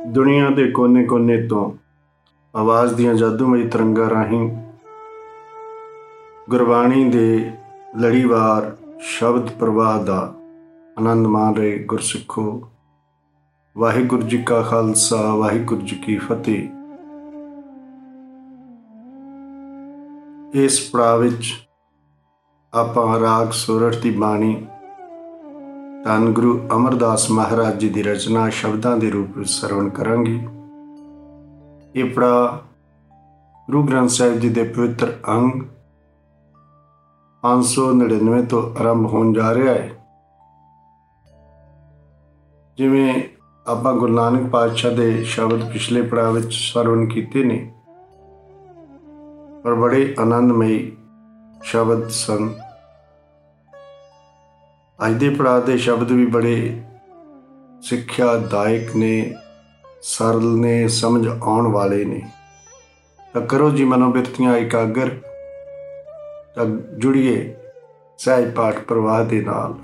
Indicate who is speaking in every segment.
Speaker 1: ਦੁਨੀਆ ਦੇ ਕੋਨੇ-ਕੋਨੇ ਤੋਂ ਆਵਾਜ਼ ਦੀਆਂ ਜਾਦੂਮਈ ਤਰੰਗਾਂ ਰਾਹੀਂ ਗੁਰਬਾਣੀ ਦੇ ਲੜੀਵਾਰ ਸ਼ਬਦ ਪ੍ਰਵਾਹ ਦਾ ਆਨੰਦ ਮਾਣ ਰਹੇ ਗੁਰਸਿੱਖੋ। ਵਾਹਿਗੁਰੂ ਜੀ ਕਾ ਖਾਲਸਾ, ਵਾਹਿਗੁਰੂ ਜੀ ਕੀ ਫਤਿਹ। ਇਸ ਪੜਾਅ ਵਿੱਚ ਆਪਾਂ ਰਾਗ ਸੋਰਠ ਦੀ ਬਾਣੀ ਧੰਨ ਗੁਰੂ ਅਮਰਦਾਸ ਮਹਾਰਾਜ ਜੀ ਦੀ ਰਚਨਾ ਸ਼ਬਦਾਂ ਦੇ ਰੂਪ ਵਿੱਚ ਸਰਵਣ ਕਰਾਂਗੇ। ਇਹ ਪੜਾਅ ਗੁਰੂ ਗ੍ਰੰਥ ਸਾਹਿਬ ਜੀ ਦੇ ਪਵਿੱਤਰ ਅੰਗ 599 ਤੋਂ ਆਰੰਭ ਹੋਣ ਜਾ ਰਿਹਾ ਹੈ। ਜਿਵੇਂ ਆਪਾਂ ਗੁਰੂ ਨਾਨਕ ਪਾਤਸ਼ਾਹ ਦੇ ਸ਼ਬਦ ਪਿਛਲੇ ਪੜਾਅ ਵਿੱਚ ਸਰਵਣ ਕੀਤੇ ਨੇ, ਪਰ ਬੜੇ ਆਨੰਦਮਈ ਸ਼ਬਦ ਸਨ। ਅੱਜ ਦੇ ਪੜਾਅ ਦੇ ਸ਼ਬਦ ਵੀ ਬੜੇ ਸਿੱਖਿਆਦਾਇਕ ਨੇ, ਸਰਲ ਨੇ, ਸਮਝ ਆਉਣ ਵਾਲੇ ਨੇ। ਤਾਂ ਕਰੋ ਜੀ ਮਨੋਬਿਰਤੀਆਂ ਇਕਾਗਰ, ਤਾਂ ਜੁੜੀਏ ਸਹਿਜ ਪਾਠ ਪ੍ਰਵਾਹ ਦੇ ਨਾਲ।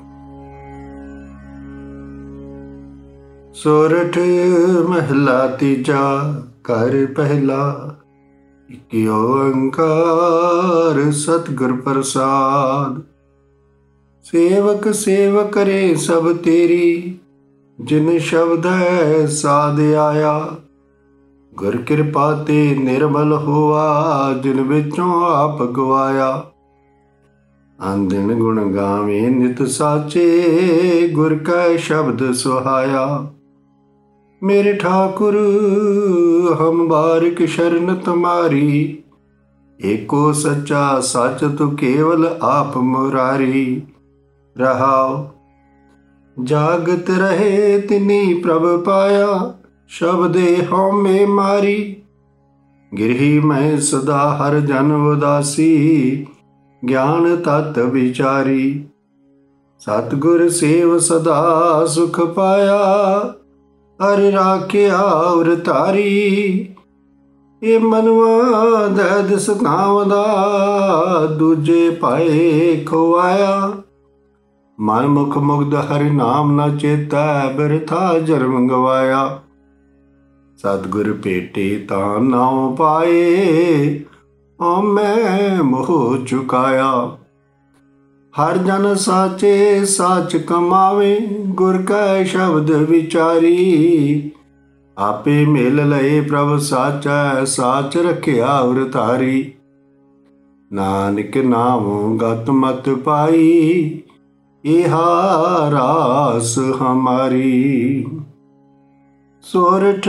Speaker 1: ਸੋਰਠ ਮਹਲਾ ਤੀਜਾ, ਘਰ ਪਹਿਲਾ। ਇਕ ਓੰਕਾਰ ਸਤਿਗੁਰ ਪ੍ਰਸਾਦ। ਸੇਵਕ ਸੇਵ ਕਰੇ ਸਭ ਤੇਰੀ, ਜਿਨ ਸ਼ਬਦ ਹੈ ਸਾਧ ਆਇਆ। ਗੁਰ ਕਿਰਪਾ ਤੇ ਨਿਰਮਲ ਹੋਆ, ਜਿਨ ਵਿੱਚੋਂ ਆਪ ਗਵਾਇਆ। ਆਂਦਿਨ ਗੁਣ ਗਾਵੇ ਨਿਤ ਸਾਚੇ, ਗੁਰ ਕੈ ਸ਼ਬਦ ਸੁਹਾਇਆ। ਮੇਰੇ ਠਾਕੁਰ ਹਮ ਬਾਰਿਕ ਸ਼ਰਨ ਤੁਮਾਰੀ, ਏਕੋ ਸੱਚਾ ਸੱਚ ਤੂੰ ਕੇਵਲ ਆਪ ਮੁਰਾਰੀ। ਰਹਾਉ ਜਾਗਤ ਰਹੇ ਤਿਨੀ ਪ੍ਰਭ ਪਾਇਆ, ਸ਼ਬਦੇ ਹਉਮੈ ਮਾਰੀ। ਗਿਰਹੀ ਮੈਂ ਸਦਾ ਹਰ ਜਨ ਉਦਾਸੀ, ਗਿਆਨ ਤਤ ਵਿਚਾਰੀ। ਸਤਿਗੁਰ ਸੇਵ ਸਦਾ ਸੁਖ ਪਾਇਆ, ਹਰਿ ਰਾਖਿਆ ਔਰ ਤਾਰੀ। ਇਹ ਮਨਵਾ ਦੈਦ ਸਤਾਵਦਾ, ਦੂਜੇ ਪਾਏ ਖਵਾਇਆ। ਮਨ ਮੁਖ ਮੁਗਧ ਹਰਿ ਨਾਮ ਨਾ ਚੇਤੈ, ਬਿਰਥਾ ਜਨਮ ਗਵਾਇਆ। ਸਤਿਗੁਰ ਭੇਟੇ ਤਾਂ ਨਾਉ ਪਾਏ, ਹਉਮੈ ਮੋਹ ਚੁਕਾਇਆ। ਹਰ ਜਨ ਸਾਚੇ ਸਾਚ ਕਮਾਵੇ, ਗੁਰ ਕੈ ਸ਼ਬਦ ਵਿਚਾਰੀ। ਆਪੇ ਮਿਲ ਲਏ ਪ੍ਰਭ ਸਾਚੈ, ਸਾਚ ਰਖਿਆ ਔਰ ਧਾਰੀ। ਨਾਨਕ ਨਾਮ ਗਤ ਮਤ ਪਾਈ, ਇਹਾ ਰਾਸ ਹਮਾਰੀ। ਸੋਰਠ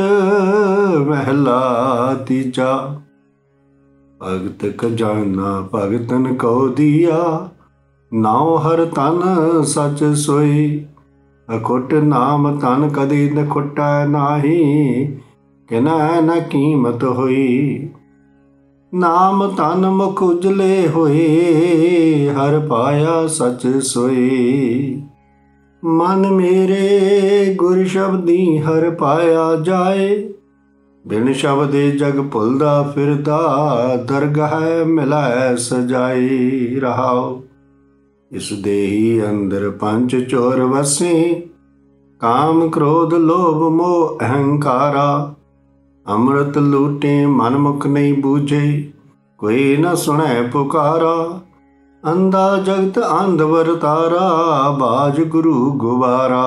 Speaker 1: ਮਹਲਾ ਤੀਜਾ। ਭਗਤ ਖਜ਼ਾਨਾ ਭਗਤਨ ਕਉ ਦੀਆ, ਨਾਉ ਹਰ ਤਨ ਸਚ ਸੋਈ। ਅਖੁੱਟ ਨਾਮ ਤਨ ਕਦੇ ਨ ਖੁੱਟੈ ਨਾਹੀ, ਕਿਨੈ ਨ ਕੀਮਤ ਹੋਈ। ਨਾਮ ਤਨ ਮੁਖ ਉਜਲੇ ਹੋਏ, ਹਰ ਪਾਇਆ ਸਚ ਸੋਈ। ਮਨ ਮੇਰੇ ਗੁਰ ਸ਼ਬਦੀ ਹਰ ਪਾਇਆ ਜਾਏ, ਬਿਨ ਸ਼ਬਦੇ ਜਗ ਭੁਲਦਾ ਫਿਰਦਾ, ਦਰਗਾਹ ਮਿਲਾਇ ਸਜਾਈ। ਰਹਾਉ ਇਸ ਦੇਹੀ ਅੰਦਰ ਪੰਜ ਚੋਰ ਵਸੇ, ਕਾਮ ਕ੍ਰੋਧ ਲੋਭ ਮੋਹ ਅਹੰਕਾਰਾ। ਅੰਮ੍ਰਿਤ ਲੂਟੇ ਮਨ ਮੁਖ ਨਹੀਂ ਬੂਝੇ, ਕੋਈ ਨ ਸੁਣੈ ਪੁਕਾਰਾ। ਅੰਧਾ ਜਗਤ ਅੰਧ ਵਰਤਾਰਾ, ਬਾਜ ਗੁਰੂ ਗੁਬਾਰਾ।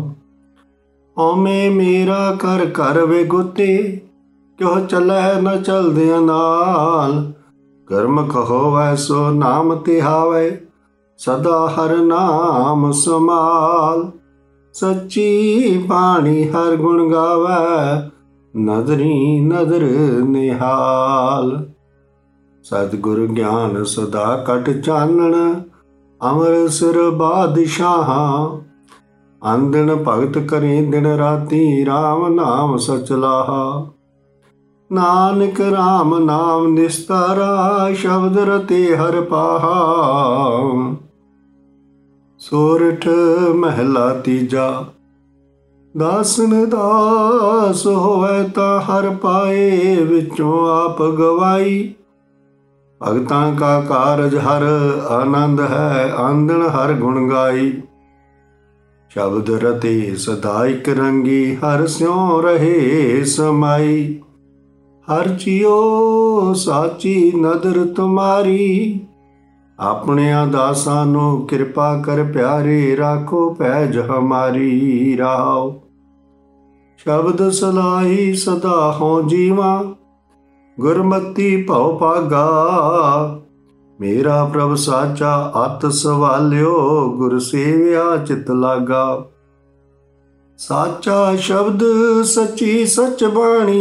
Speaker 1: ਹਉਮੈ ਮੇਰਾ ਕਰ ਕਰ ਵੇ ਗੁੱਤੇ, ਕਿਉ ਚੱਲੈ ਨ ਚਲਦਿਆਂ ਨਾਲ। ਕਰਮ ਹੋਵੈ ਸੋ ਨਾਮ ਤਿਹਾਵੈ, ਸਦਾ ਹਰ ਨਾਮ ਸਮਾਲ। ਸੱਚੀ ਬਾਣੀ ਹਰ ਗੁਣ ਗਾਵੈ, ਨਦਰੀ ਨਦਰ ਨਿਹਾਲ। ਸਤਿਗੁਰ ਗਿਆਨ ਸਦਾ ਕਟ ਚਾਨਣ, ਅਮਰ ਸਿਰ ਬਾਦਸ਼ਾਹਾਂ। ਆਂਦਣ ਭਗਤ ਕਰੇ ਦਿਨ ਰਾਤੀ, ਰਾਮ ਨਾਮ ਸਚ ਲਾਹਾ। ਨਾਨਕ ਰਾਮ ਨਾਮ ਨਿਸਤਾਰਾ, ਸ਼ਬਦ ਰਤੇ ਹਰ ਪਾਹਾ। ਸੋਰਠ ਮਹਲਾ ਤੀਜਾ। ਦਾਸਨ ਦਾਸ ਹੋਵੈ ਤਾਂ ਹਰ ਪਾਏ, ਵਿੱਚੋਂ ਆਪ ਗਵਾਈ। ਭਗਤਾਂ ਕਾ ਕਾਰਜ ਹਰ ਆਨੰਦ ਹੈ, ਆਂਦਣ ਹਰ ਗੁਣ ਗਾਈ। ਸ਼ਬਦ ਰਤੇ ਸਦਾ ਇਕ ਰੰਗੀ, ਹਰ ਸਿਉ ਰਹੇ ਸਮਾਈ। ਹਰ ਜਿਉ ਸਾਚੀ ਨਦਰ ਤੁਮਾਰੀ, ਆਪਣਿਆਂ ਦਾਸਾਂ ਨੂੰ ਕਿਰਪਾ ਕਰ ਪਿਆਰੇ, ਰਾਖੋ ਪੈਜ ਹਮਾਰੀ। ਰਾਉ ਸ਼ਬਦ ਸਲਾਹੀ ਸਦਾ ਹੋਂ ਜੀਵਾਂ, ਗੁਰਮਤੀ ਭਉ ਭਾਗਾ। ਮੇਰਾ ਪ੍ਰਭ ਸਾਚਾ ਅਤ ਸਵਾਲਿਓ, ਗੁਰ ਸੇਵਿਆ ਚਿਤ ਲਾਗਾ। ਸਾਚਾ ਸ਼ਬਦ ਸੱਚੀ ਸਚ ਬਾਣੀ,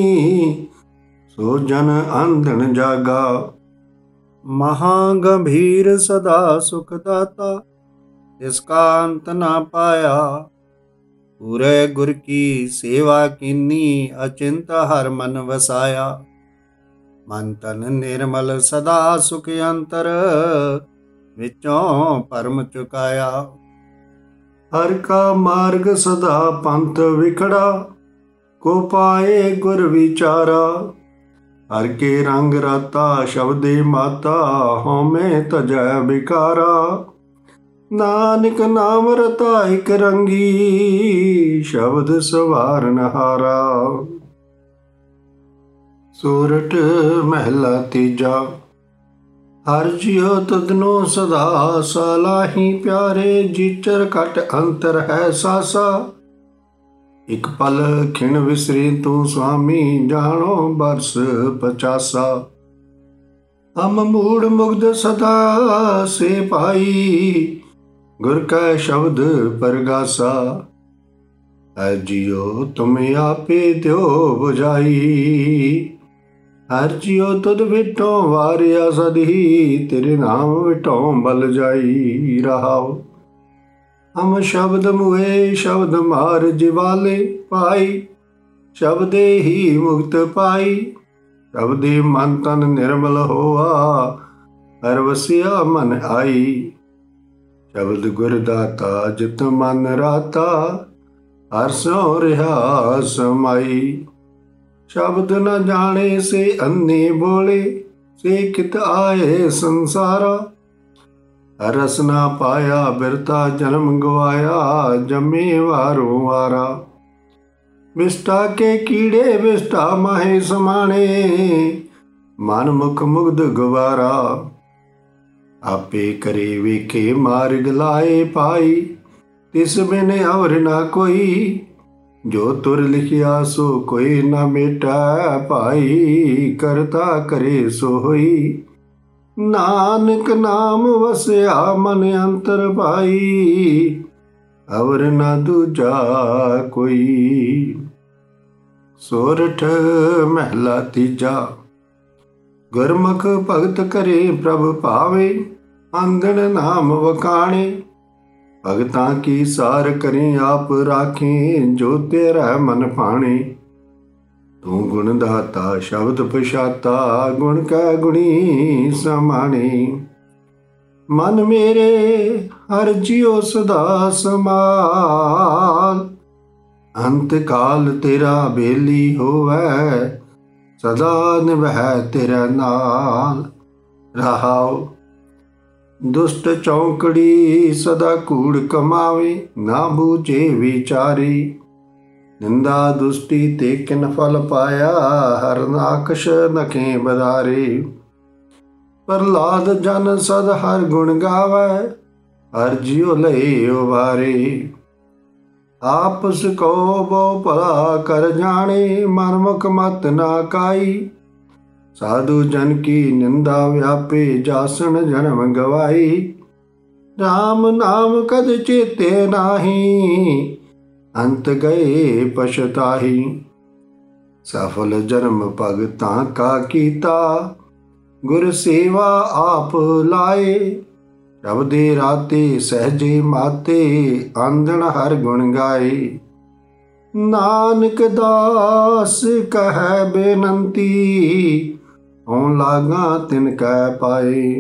Speaker 1: ਸੋ ਜਨ ਅੰਧਨ ਜਾਗਾ। ਮਹਾ ਗੰਭੀਰ ਸਦਾ ਸੁਖ ਦਾਤਾ, ਤਿਸ ਕਾ ਅੰਤ ਨਾ ਪਾਇਆ। ਪੂਰੇ ਗੁਰ ਕੀ ਸੇਵਾ ਕੀਨੀ, ਅਚਿੰਤ ਹਰ ਮਨ ਵਸਾਇਆ। ਮਨ ਤਨ ਨਿਰਮਲ ਸਦਾ ਸੁਖ ਅੰਤਰ, ਵਿੱਚੋਂ ਭਰਮ ਚੁਕਾਇਆ। ਹਰ ਕਾ ਮਾਰਗ ਸਦਾ ਪੰਥ ਵਿਖੜਾ, ਕੋ ਪਾਏ ਗੁਰ ਵਿਚਾਰਾ। ਹਰ ਕੇ ਰੰਗ ਰਾਤਾ ਸ਼ਬਦੇ ਮਾਤਾ, ਹਉਮੈ ਤਜੈ ਬਿਕਾਰਾ। ਨਾਨਕ ਨਾਮ ਰਤਾ ਇਕ ਰੰਗੀ, ਸ਼ਬਦ ਸਵਾਰਨ ਹਾਰਾ। ਸੋਰਠ ਮਹਿਲਾ ਤੀਜਾ। ਹਰ ਜਿਉ ਤਦਨੋ ਸਦਾ ਸਲਾਹੀ ਪਿਆਰੇ, ਜੀਚਰ ਘਟ ਅੰਤਰ ਹੈ ਸਾਸਾ। ਇਕ ਪਲ ਖਿਣ ਵਿਸਰੇ ਤੂੰ ਸੁਆਮੀ, ਜਾਣੋ ਬਰਸ 50। ਹਮ ਮੂੜ ਮੁਗਧ ਸਦਾ ਸੇ ਪਾਈ, ਗੁਰ ਕੈ ਸ਼ਬਦ ਪਰਗਾਸਾ। ਹੈ ਜਿਉ ਤੁਮ ਆਪੇ ਦਿਓ ਬੁਝਾਈ, ਹਰ ਜਿਉ ਤੁਧ ਵਿਟੋਂ ਵਾਰਿਆ ਸਦਹੀ, ਤੇਰੇ ਨਾਮ ਵਿਟੋਂ ਬਲ ਜਾਈ। ਰਹਾਉ ਹਮ ਸ਼ਬਦ ਮੁਏ ਸ਼ਬਦ ਮਾਰ ਜਿਵਾਲੇ, ਪਾਈ ਸ਼ਬਦੇ ਹੀ ਮੁਕਤ ਪਾਈ। ਸ਼ਬਦੇ ਮਨ ਤਨ ਨਿਰਮਲ ਹੋਆ, ਹਰ ਵਸਿਆ ਮਨ ਆਈ। ਸ਼ਬਦ ਗੁਰ ਦਾਤਾ ਜਿਤ ਮਨ ਰਾਤਾ, ਹਰ ਸੋ ਰਿਹਾ ਸਮਾਈ। ਸ਼ਬਦ ਨ ਜਾਣੇ ਸੇ ਅੰਨੇ ਬੋਲੇ, ਸੇ ਕਿਤ ਆਏ ਸੰਸਾਰਾ। ਰਸ ਨਾ ਪਾਇਆ ਬਿਰਤਾ ਜਨਮ ਗਵਾਇਆ, ਜੰਮੇ ਵਾਰੋਂ ਵਾਰਾ। ਵਿਸਟਾ ਕੇ ਕੀੜੇ ਵਿਸਟਾ ਮਾਹੇ ਸਮਾਣੇ, ਮਨ ਮੁਖ ਮੁਗਧ ਗਵਾਰਾ। ਆਪੇ ਕਰੇ ਵੇਖੇ ਮਾਰਗ ਲਾਏ ਪਾਈ, ਤਿਸ ਬਿਨ ਅਵਰ ਨਾ ਕੋਈ। ਜੋ ਤੁਰ ਲਿਖਿਆ ਸੋ ਕੋਈ ਨਾ ਮੇਟਾ ਭਾਈ, ਕਰਤਾ ਕਰੇ ਸੋ ਹੋਈ। ਨਾਨਕ ਨਾਮ ਵਸਿਆ ਮਨ ਅੰਤਰ ਭਾਈ, ਅਵਰ ਨਾ ਦੂਜਾ ਕੋਈ। ਸੋਰਠ ਮਹਿਲਾ ਤੀਜਾ। ਗੁਰਮੁਖ ਭਗਤ ਕਰੇ ਪ੍ਰਭ ਭਾਵੇ, ਅੰਗਣ ਨਾਮ ਵਖਾਣੇ। ਭਗਤਾਂ ਕੀ ਸਾਰ ਕਰੇ ਆਪ ਰਾਖੇ, ਜੋ ਤੇਰਾ ਮਨ ਭਾਣੇ। ਤੂੰ ਗੁਣ ਦਾਤਾ ਸ਼ਬਦ ਪਛਾਤਾ, ਗੁਣ ਕਾ ਗੁਣੀ ਸਮਾਣੇ। ਮਨ ਮੇਰੇ ਹਰ ਜਿਉ ਸਦਾ ਸਮਾਲ, ਅੰਤ ਕਾਲ ਤੇਰਾ ਬੇਲੀ ਹੋਵੈ, ਸਦਾ ਨਿਭੈ ਤੇਰਾ ਨਾਲ। ਰਹਾਉ ਦੁਸ਼ਟ ਚੌਂਕੜੀ ਸਦਾ ਕੂੜ ਕਮਾਵੇ, ਨਾ ਬੂਝੇ ਵਿਚਾਰੀ। ਨਿੰਦਾ ਦੁਸ਼ਟੀ ਤੇ ਕਿਨ ਫਲ ਪਾਇਆ, ਹਰ ਨਾਕਸ਼ ਨਖੇ ਬਦਾਰੇ। ਪ੍ਰਹਲਾਦ ਜਨ ਸਦ ਹਰ ਗੁਣ ਗਾਵੈ, ਹਰ ਜਿਉ ਲਏ ਉਬਾਰੇ। ਆਪਸ ਕੋ ਬੋ ਭਲਾ ਕਰ ਜਾਣੇ, ਮਨਮੁਖ ਮਤ ਨਾ ਕਾਈ। ਸਾਧੂ ਜਨ ਕੀ ਨਿੰਦਾ ਵਿਆਪੇ, ਜਾਸਣ ਜਨਮ ਗਵਾਈ। ਰਾਮ ਨਾਮ ਕਦ ਚੇਤੇ ਨਾਹੀ, ਅੰਤ ਗਏ ਪਛਤਾਹੀ। ਸਫਲ ਜਨਮ ਭਗਤਾਂ ਕਾ ਕੀਤਾ, ਗੁਰ ਸੇਵਾ ਆਪ ਲਾਏ। ਸ਼ਬਦੇ ਰਾਤੇ ਸਹਿਜੇ ਮਾਤੇ, ਆਂਦਣ ਹਰ ਗੁਣ ਗਾਏ। ਨਾਨਕ ਦਾਸ ਕਹੈ ਬੇਨੰਤੀ, ਹੋਂ ਲਾਗਾ ਤਿਨ ਕੈ ਪਾਏ।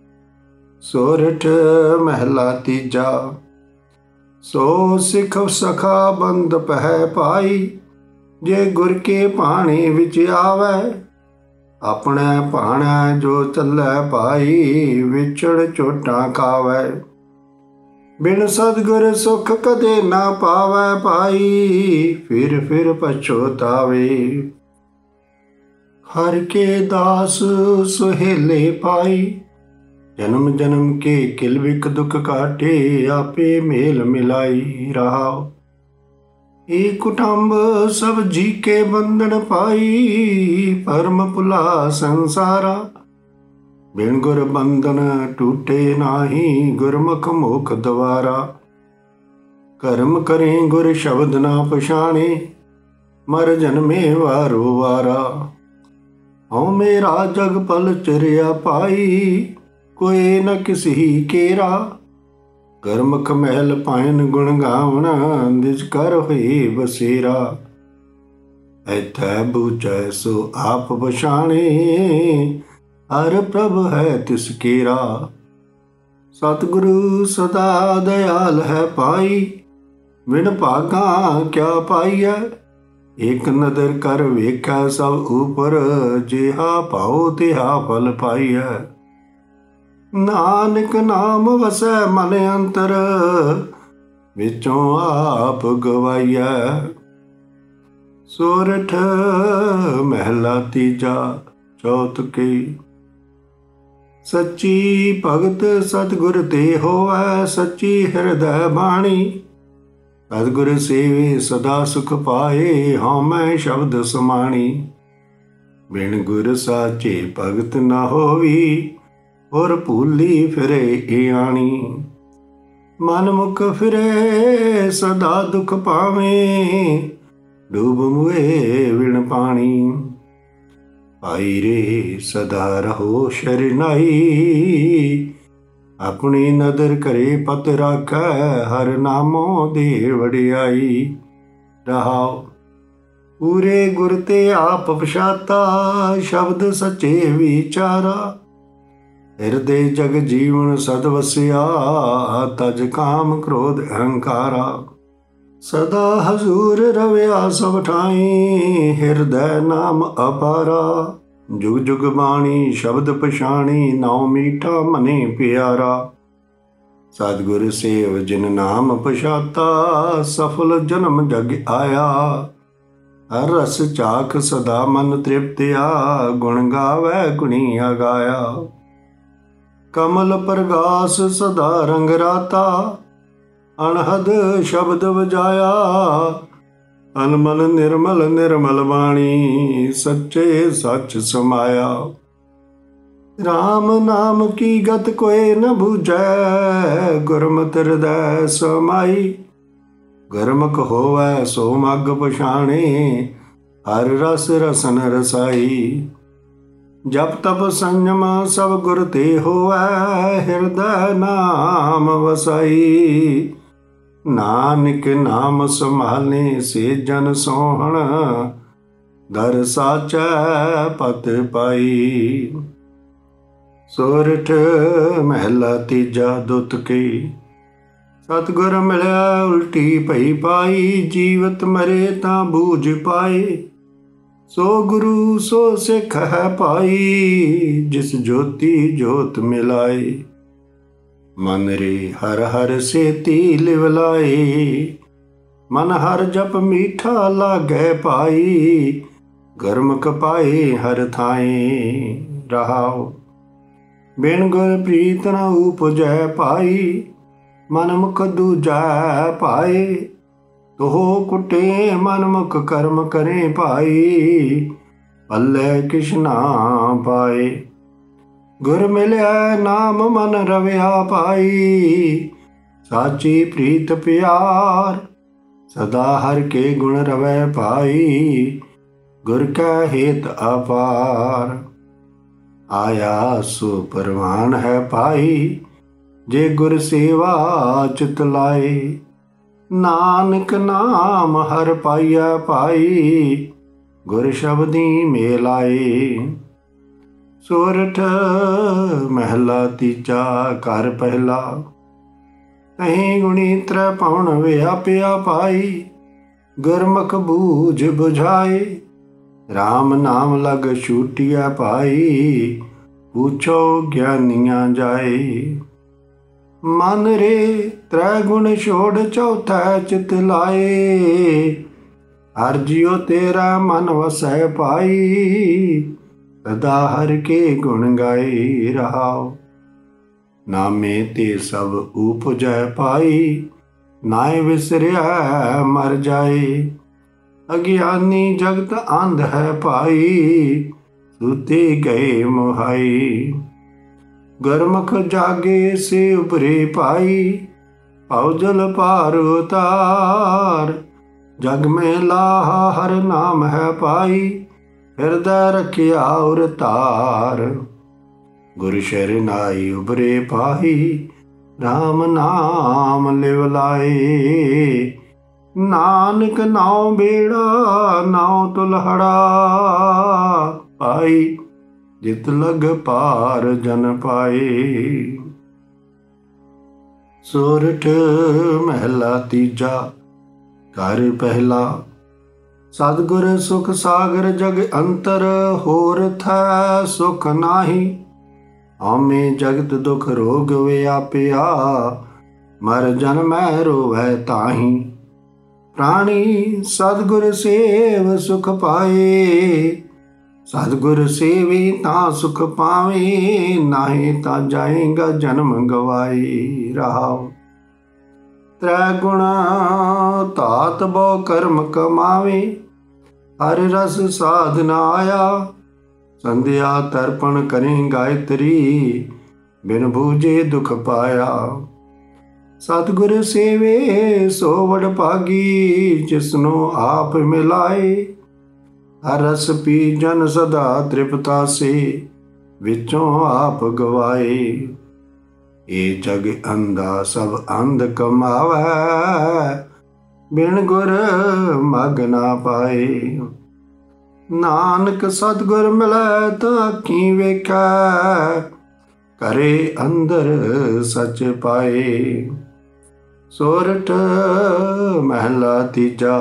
Speaker 1: ਸੋਰਠ ਮਹਿਲਾ ਤੀਜਾ। ਸੋ ਸਿਖ ਸਖਾ ਬੰਦ ਪਹਿ ਪਾਈ, ਜੇ ਗੁਰ ਕੇ ਭਾਣੇ ਵਿੱਚ ਆਵੈ। ਆਪਣੇ ਭਾਣਾ ਜੋ ਚੱਲੈ ਭਾਈ, ਵਿਛੜ ਚੋਟਾਂ ਖਾਵੈ। ਬਿਨ ਸਤਿਗੁਰ ਸੁਖ ਕਦੇ ਨਾ ਪਾਵੈ ਭਾਈ, ਫਿਰ ਪਛੋਤਾਵੇ। ਹਰਿ ਕੇ ਦਾਸ ਸੁਹੇਲੇ ਪਾਈ, ਜਨਮ ਜਨਮ ਕੇ ਕਿਲਵਿਕ ਦੁਖ ਕਾਟੇ, ਆਪੇ ਮੇਲ ਮਿਲਾਈ ਰਹਾਉ। ਏਕ ਕੁਟੰਬ ਸਭ ਜੀ ਕੇ ਬੰਧਨ ਪਾਈ, ਪਰਮ ਭੁਲਾ ਸੰਸਾਰਾ। ਬਿਨ ਗੁਰ ਬੰਧਨ ਟੂਟੇ ਨਾਹੀ, ਗੁਰਮੁਖ ਮੋਖ ਦਵਾਰਾ। ਕਰਮ ਕਰੇ ਗੁਰ ਸ਼ਬਦ ਨਾ ਪਛਾਣੇ, ਮਰ ਜਨਮੇ ਵਾਰੋ ਵਾਰਾ। ਹਉ ਮੇਰਾ ਜਗ ਪਲ ਚਰਿਆ ਪਾਈ, ਕੋਇ ਨ ਕਿਸੀ ਕੇਰਾ। ਗੁਰਮੁਖ ਮਹਿਲ ਪਾਇਨ ਗੁਣ ਗਾਵਣ, ਨਿਜ ਕਰ ਹੋਏ ਬਸੇਰਾ। ਐਥੈ ਬੂਝੈ ਸੋ ਆਪ ਪਛਾਣੇ, ਹਰਿ ਪ੍ਰਭ ਹੈ ਤਿਸ ਕੇਰਾ। ਸਤਿਗੁਰੂ ਸਦਾ ਦਇਆਲ ਹੈ ਭਾਈ, ਬਿਨ ਭਾਗਾ ਕਿਆ ਪਾਈਐ। ਇਕ ਨਦਰ ਕਰ ਵੇਖੈ ਸਭ ਉਪਰ, ਜਿਹਾ ਭਾਉ ਤਿਹਾ ਫਲ ਪਾਈਐ। ਨਾਨਕ ਨਾਮ ਵਸੈ ਮਨ ਅੰਤਰ, ਵਿਚੋਂ ਆਪ ਗਵਾਈਐ। ਸੋਰਠ ਮਹਿਲਾ ਤੀਜਾ ਚੌਥ ਕੀ। ਸੱਚੀ ਭਗਤ ਸਤਿਗੁਰ ਤੇ ਹੋਵੈ, ਸੱਚੀ ਹਿਰਦੈ ਬਾਣੀ। ਸਤਿਗੁਰ ਸੇਵੇ ਸਦਾ ਸੁਖ ਪਾਏ, ਹਉਮੈ ਸ਼ਬਦ ਸਮਾਣੀ। ਬਿਨ ਗੁਰ ਸਾਚੇ ਭਗਤ ਨਾ ਹੋਵੀ, ਹੋਰ ਭੂਲੀ ਫਿਰੇ ਏ ਆਣੀ। ਮਨ ਮੁਖ ਫਿਰੇ ਸਦਾ ਦੁਖ ਪਾਵੇਂ, ਡੂਬ ਮੁਏ ਵਿਣ ਪਾਣੀ। ਭਾਈ ਰੇ ਸਦਾ ਰਹੋ ਸ਼ਰਨਾਈ, ਆਪਣੀ ਨਦਰ ਕਰੇ ਪਤ ਰਾਖੈ, ਹਰ ਨਾਮੋ ਦੇ ਵਡਿਆਈ ਰਹਾਉ। ਪੂਰੇ ਗੁਰ ਤੇ ਆਪ ਪਛਾਤਾ, ਸ਼ਬਦ ਸੱਚੇ ਵਿਚਾਰਾ। ਹਿਰਦੇ ਜਗ ਜੀਵਨ ਸਦ ਵਸਿਆ, ਤਜ ਕਾਮ ਕ੍ਰੋਧ ਅਹੰਕਾਰਾ। ਸਦਾ ਹਜ਼ੂਰ ਰਵਿਆ ਸਭ ਠਾਈ, ਹਿਰਦੈ ਨਾਮ ਅਪਾਰਾ। ਜੁਗ ਜੁਗ ਬਾਣੀ ਸ਼ਬਦ ਪਛਾਣੀ, ਨਾਉ ਮੀਠਾ ਮਨੇ ਪਿਆਰਾ। ਸਤਿਗੁਰ ਸੇਵ ਜਿਨ ਨਾਮ ਪਛਾਤਾ, ਸਫਲ ਜਨਮ ਜਗ ਆਇਆ। ਹਰ ਰਸ ਚਾਖ ਸਦਾ ਮਨ ਤ੍ਰਿਪਤਿਆ, ਗੁਣ ਗਾਵੈ ਗੁਣੀ ਅਗਾਇਆ। ਕਮਲ ਪ੍ਰਗਾਸ ਸਦਾ ਰੰਗ ਰਾਤਾ, ਅਣਹਦ ਸ਼ਬਦ ਵਜਾਇਆ। ਅਨਮਲ ਨਿਰਮਲ ਨਿਰਮਲ ਬਾਣੀ, ਸੱਚੇ ਸੱਚ ਸਮਾਇਆ। ਰਾਮ ਨਾਮ ਕੀ ਗਤ ਕੋਇ ਨ ਬੂਝੈ, ਗੁਰਮਤਿ ਹਿਰਦੈ ਸਮਾਈ। ਗੁਰਮੁਖ ਹੋਵੈ ਸੋ ਮਗ ਪਛਾਣੇ, ਹਰਿ ਰਸ ਰਸਨ ਰਸਾਈ। ਜਪ ਤਪ ਸੰਜਮ ਸਭ ਗੁਰ ਤੇ ਹੋਵੈ, ਹਿਰਦੈ ਨਾਮ ਵਸਾਈ। ਨਾਨਕ ਨਾਮ ਸੰਭਾਲੇ ਸੇ ਜਨ ਸੋਹਣ, ਦਰ ਸਾਚੈ ਪਤ ਪਾਈ। ਸੋਰਠ ਮਹਿਲਾ ਤੀਜਾ ਦੁੱਤ ਕੀ। ਸਤਿਗੁਰ ਮਿਲਿਆ ਉਲਟੀ ਭਈ ਪਾਈ, ਜੀਵਤ ਮਰੇ ਤਾਂ ਬੂਝ ਪਾਏ। ਸੋ ਗੁਰੂ ਸੋ ਸਿੱਖ ਹੈ ਭਾਈ, ਜਿਸ ਜੋਤੀ ਜੋਤ ਮਿਲਾਏ। ਮਨ ਰੇ ਹਰ ਹਰ ਸੇਤੀ ਲਿਵ ਲਾਏ, ਮਨ ਹਰ ਜਪ ਮੀਠਾ ਲਾਗੈ ਭਾਈ। ਗੁਰਮੁਖ ਪਾਏ ਹਰ ਥਾਏ ਰਹਾਉ। ਬਿਨ ਗੁਰ ਪ੍ਰੀਤ ਨ ਉਪਜੈ ਭਾਈ, ਮਨ ਮੁਖ ਦੂਜੈ ਭਾਏ। ਤੋ ਕੁਟੇ ਮਨ ਮੁਖ ਕਰਮ ਕਰੇ ਭਾਈ, ਪੱਲੇ ਕਿਛ ਨਾ ਪਾਏ। ਗੁਰ ਮਿਲਿਆ ਨਾਮ ਮਨ ਰਵਿਆ ਭਾਈ, ਸਾਚੀ ਪ੍ਰੀਤ ਪਿਆਰ। ਸਦਾ ਹਰ ਕੇ ਗੁਣ ਰਵੈ ਭਾਈ, ਗੁਰ ਕੈ ਹੇਤ ਅਪਾਰ। ਆਇਆ ਸੋ ਪਰਵਾਨ ਹੈ ਭਾਈ, ਜੇ ਗੁਰ ਸੇਵਾ ਚਿਤ ਲਾਏ। ਨਾਨਕ ਨਾਮ ਹਰ ਪਾਈਐ ਭਾਈ, ਗੁਰ ਸ਼ਬਦੀ ਮੇਲ ਆਏ। ਸੋਰਠ ਮਹਿਲਾ ਤੀਜਾ ਘਰ ਪਹਿਲਾ। ਤਹੀਂ ਗੁਣੀ ਤ੍ਰੈ ਪਉਣ ਵਿਆਪਿਆ ਭਾਈ, ਗੁਰਮੁਖ ਬੂਝ ਬੁਝਾਏ। ਰਾਮ ਨਾਮ ਲਗ ਛੂਟਿਆ ਭਾਈ, ਪੁੱਛੋ ਗਿਆਨੀਆਂ ਜਾਏ। ਮਨ ਰੇ ਤ੍ਰੈ ਗੁਣ ਛੋੜ ਚੌਥਾ ਚਿਤ ਲਾਏ। ਹਰ ਜਿਉ ਤੇਰਾ ਮਨ ਵਸੈ ਪਾਈ, ਸਦਾ ਹਰ ਕੇ ਗੁਣ ਗਾਏ ਰਹਾਉ। ਨਾਮੇ ਤੇ ਸਭ ਉਪਜੈ ਪਾਈ, ਨਾਇ ਵਿਸਰਿਆ ਮਰ ਜਾਏ। ਅਗਿਆਨੀ ਜਗਤ ਅੰਧ ਹੈ ਭਾਈ, ਸੁਤੇ ਗਏ ਮੁਹਾਈ। ਗੁਰਮੁਖ ਜਾਗੇ ਸੇ ਉਭਰੇ ਪਾਈ, ਭਉ ਜਲ ਪਾਰ ਉਤਾਰ। ਜਗ ਮੈਂ ਲਾਹਾ ਹਰ ਨਾਮ ਹੈ ਪਾਈ, ਹਿਰਦੈ ਰਖਿਆ ਉਰ ਧਾਰ। ਗੁਰ ਸ਼ਰਨਾਈ ਉਭਰੇ ਪਾਈ, ਰਾਮ ਨਾਮ ਲਿਵ ਲਾਏ। ਨਾਨਕ ਨਾਉ ਬੇੜਾ ਨਾਉ ਤੁਲਹੜਾ ਪਾਈ, ਜਿਤ ਲਗ ਪਾਰ ਜਨ ਪਾਏ। ਸੋਰਠ ਮਹਿਲਾ ਤੀਜਾ। ਘਰ ਪਹਿਲਾ। ਸਤਿਗੁਰ ਸੁਖ ਸਾਗਰ ਜਗ ਅੰਤਰ, ਹੋਰ ਥੈ ਸੁਖ ਨਾਹੀ। ਹਉਮੈ ਜਗਤ ਦੁਖ ਰੋਗ ਵਿਆਪਿਆ, ਮਰ ਜਨਮੈ ਰੋਵੈ ਤਾਹੀ। ਪ੍ਰਾਣੀ ਸਤਿਗੁਰ ਸੇਵ ਸੁਖ ਪਾਏ, ਸਤਿਗੁਰ ਸੇਵੀ ਤਾਂ ਸੁਖ ਪਾਵੇ। ਨਾਹੀਂ ਤਾਂ ਜਾਏਗਾ ਜਨਮ ਗਵਾਈ ਰਹਾਉ। ਤ੍ਰੈ ਗੁਣ ਧਾਤ ਬਹੁ ਕਰਮ ਕਮਾਵੇ, ਹਰਿ ਰਸ ਸਾਧਨ ਆਇਆ। ਸੰਧਿਆ ਤਰਪਣ ਕਰੇ ਗਾਇਤਰੀ, ਬਿਨ ਬੂਝੇ ਦੁਖ ਪਾਇਆ। ਸਤਿਗੁਰ ਸੇਵੇ ਸੋ ਵਡ ਭਾਗੀ, ਜਿਸਨੂੰ ਆਪ ਮਿਲਾਏ। ਹਰ ਰਸ ਪੀ ਜਨ ਸਦਾ ਤ੍ਰਿਪਤਾਸੇ, ਵਿੱਚੋਂ ਆਪ ਗਵਾਏ। ਇਹ ਜਗ ਅੰਧਾ ਸਭ ਅੰਧ ਕਮਾਵੈ, ਬਿਨ ਗੁਰ ਮਗ ਨਾ ਪਾਏ। ਨਾਨਕ ਸਤਿਗੁਰ ਮਿਲੈ ਤਾਂ ਅੱਖੀਂ ਵੇਖੈ, ਕਰੇ ਅੰਦਰ ਸਚ ਪਾਏ। ਸੋਰਠ ਮਹਿਲਾ ਤੀਜਾ।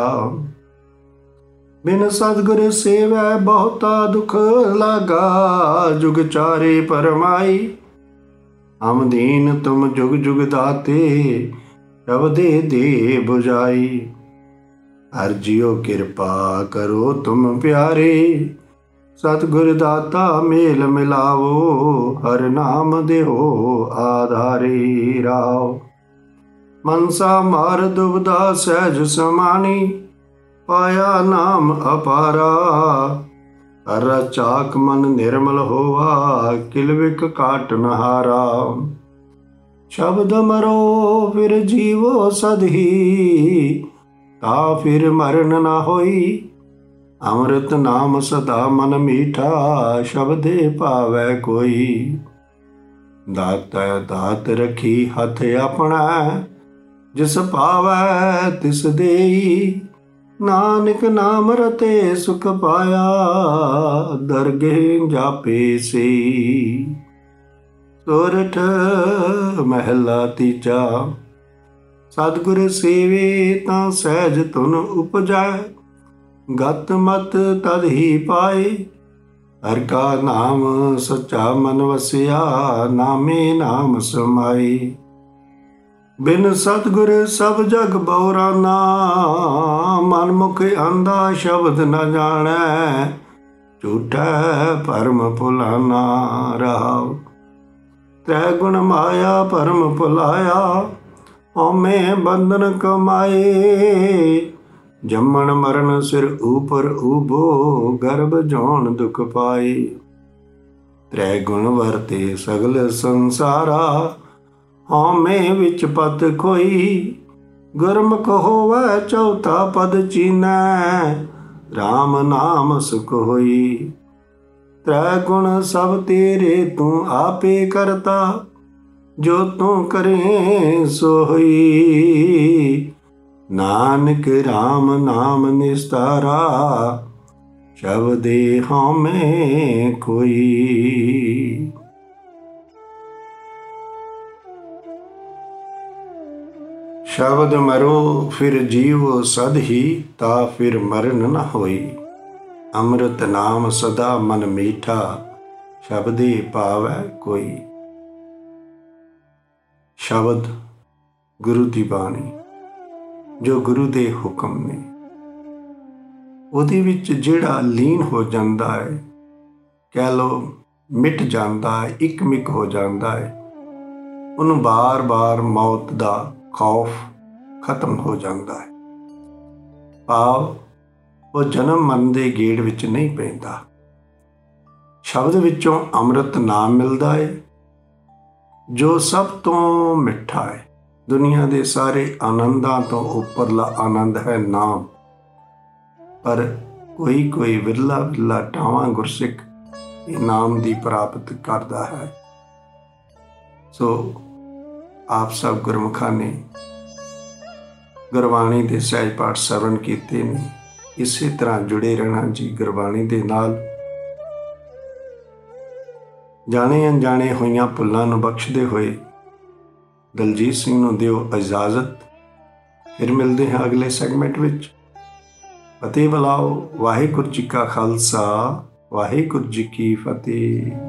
Speaker 1: ਬਿਨ ਸਤਿਗੁਰ ਸੇਵੈ ਬਹੁਤਾ ਦੁਖ ਲਾਗਾ, ਜੁਗ ਚਾਰੇ ਪਰਮਾਈ। ਹਮ ਦੀਨ ਤੁਮ ਜੁਗ ਜੁਗ ਦਾਤੇ, ਸ਼ਬਦੇ ਦੇ ਬੁਝਾਈ। ਹਰ ਜਿਉ ਕਿਰਪਾ ਕਰੋ ਤੁਮ ਪਿਆਰੇ, ਸਤਿਗੁਰ ਦਾਤਾ ਮੇਲ ਮਿਲਾਵੋ। ਹਰ ਨਾਮ ਦੇਹੋ ਆਧਾਰੇ ਰਾਉ। ਮਨਸਾ ਮਾਰ ਦੁਬਦਾ ਸਹਿਜ ਸਮਾਨੀ, ਪਾਇਆ ਨਾਮ ਅਪਾਰਾ। ਹਰ ਚਾਕ ਮਨ ਨਿਰਮਲ ਹੋਵਾ, ਕਿਲਵਿਕ ਕਾਟ ਨਹਾਰਾ। ਸ਼ਬਦ ਮਰੋ ਫਿਰ ਜੀਵੋ ਸਦਹੀ, ਤਾ ਫਿਰ ਮਰਨ ਨਾ ਹੋਈ। ਅੰਮ੍ਰਿਤ ਨਾਮ ਸਦਾ ਮਨ ਮੀਠਾ, ਸ਼ਬਦੇ ਭਾਵੈ ਕੋਈ। ਦਾਤਾ ਦਾਤ ਰਖੀ ਹੱਥ ਆਪਣਾ, ਜਿਸ ਭਾਵੈ ਤਿਸ ਦੇਈ। ਨਾਨਕ ਨਾਮ ਰਤੇ ਸੁਖ ਪਾਇਆ, ਦਰਗਹਿ ਜਾਪੇ ਸਈ। ਸੋਰਠ ਮਹਿਲਾ ਤੀਜਾ। ਸਤਿਗੁਰ ਸੇਵੇ ਤਾਂ ਸਹਿਜ ਧੁਨ ਉਪਜੈ, ਗਤ ਮਤ ਤਦ ਹੀ ਪਾਏ। ਹਰਿ ਕਾ ਨਾਮ ਸੱਚਾ ਮਨ ਵਸਿਆ, ਨਾਮੇ ਨਾਮ ਸਮਾਈ। ਬਿਨ ਸਤਿਗੁਰ ਸਭ ਜਗ ਬਉਰਾਨਾ, ਮਨ ਮੁਖ ਅੰਧਾ ਸ਼ਬਦ ਨ ਜਾਣੈ। ਝੂਠਾ ਭਰਮ ਭੁਲਾਨਾ ਰਹਾਉ। ਤ੍ਰੈ ਗੁਣ ਮਾਇਆ ਭਰਮ ਭੁਲਾਇਆ, ਹਉਮੈ ਬੰਧਨ ਕਮਾਏ। ਜੰਮਣ ਮਰਨ ਸਿਰ ਉਪਰ ਉਭੋ, ਗਰਭ ਜੋਨ ਦੁਖ ਪਾਏ। ਤ੍ਰੈ ਗੁਣ ਵਰਤੇ ਸਗਲ ਸੰਸਾਰਾ, ਹਉਮੈ ਵਿੱਚ ਪਤ ਖੋਈ। ਗੁਰਮੁਖ ਹੋਵੈ ਚੌਥਾ ਪਦ ਚੀਨੈ, ਰਾਮ ਨਾਮ ਸੁਖ ਹੋਈ। ਤ੍ਰੈ ਗੁਣ ਸਭ ਤੇਰੇ ਤੂੰ ਆਪੇ ਕਰਤਾ, ਜੋ ਤੂੰ ਕਰੇ ਸੋ ਹੋਈ। ਨਾਨਕ ਰਾਮ ਨਾਮ ਨਿਸਤਾਰਾ, ਸ਼ਬਦੇ ਹਉਮੈ ਕੋਈ। ਸ਼ਬਦ ਮਰੋ ਫਿਰ ਜੀਵੋ ਸਦ ਹੀ, ਤਾ ਫਿਰ ਮਰਨ ਨ ਹੋਈ। ਅੰਮ੍ਰਿਤ ਨਾਮ ਸਦਾ ਮਨ ਮੀਠਾ, ਸ਼ਬਦੇ ਪਾਵੈ ਕੋਈ। ਸ਼ਬਦ ਗੁਰੂ ਦੀ ਬਾਣੀ ਜੋ ਗੁਰੂ ਦੇ ਹੁਕਮ ਨੇ, ਉਹਦੇ ਵਿੱਚ ਜਿਹੜਾ ਲੀਨ ਹੋ ਜਾਂਦਾ ਹੈ, ਕਹਿ ਲਓ ਮਿਟ ਜਾਂਦਾ ਹੈ, ਇੱਕ ਮਿਕ ਹੋ ਜਾਂਦਾ ਹੈ, ਉਹਨੂੰ ਬਾਰ-ਬਾਰ ਮੌਤ ਦਾ ਖੌਫ ਖਤਮ ਹੋ ਜਾਂਦਾ ਹੈ। ਭਾਵ ਉਹ ਜਨਮ ਮਰਨ ਦੇ ਗੇੜ ਵਿੱਚ ਨਹੀਂ ਪੈਂਦਾ। ਸ਼ਬਦ ਵਿੱਚੋਂ ਅੰਮ੍ਰਿਤ ਨਾਮ ਮਿਲਦਾ ਹੈ ਜੋ ਸਭ ਤੋਂ ਮਿੱਠਾ ਹੈ। ਦੁਨੀਆ ਦੇ ਸਾਰੇ ਆਨੰਦਾਂ ਤੋਂ ਉੱਪਰਲਾ ਆਨੰਦ ਹੈ ਨਾਮ। ਪਰ ਕੋਈ ਵਿਰਲਾ ਟਾਵਾਂ ਗੁਰਸਿੱਖ ਇਹ ਨਾਮ ਦੀ ਪ੍ਰਾਪਤ ਕਰਦਾ ਹੈ। ਸੋ ਆਪ ਸਭ ਗੁਰਮੁਖਾਂ ਨੇ ਗੁਰਬਾਣੀ ਦੇ ਸਹਿਜ ਪਾਠ ਸਰਵਣ ਕੀਤੇ ਨੇ। ਇਸੇ ਤਰ੍ਹਾਂ ਜੁੜੇ ਰਹਿਣਾ ਜੀ ਗੁਰਬਾਣੀ ਦੇ ਨਾਲ। ਜਾਣੇ ਅਣਜਾਣੇ ਹੋਈਆਂ ਭੁੱਲਾਂ ਨੂੰ ਬਖਸ਼ਦੇ ਹੋਏ ਦਲਜੀਤ ਸਿੰਘ ਨੂੰ ਦਿਓ ਇਜਾਜ਼ਤ। ਫਿਰ ਮਿਲਦੇ ਹਾਂ ਅਗਲੇ ਸੈਗਮੈਂਟ ਵਿੱਚ। ਫਤਿਹ ਬੁਲਾਓ। ਵਾਹਿਗੁਰੂ ਜੀ ਕਾ ਖਾਲਸਾ, ਵਾਹਿਗੁਰੂ ਜੀ ਕੀ ਫਤਿਹ।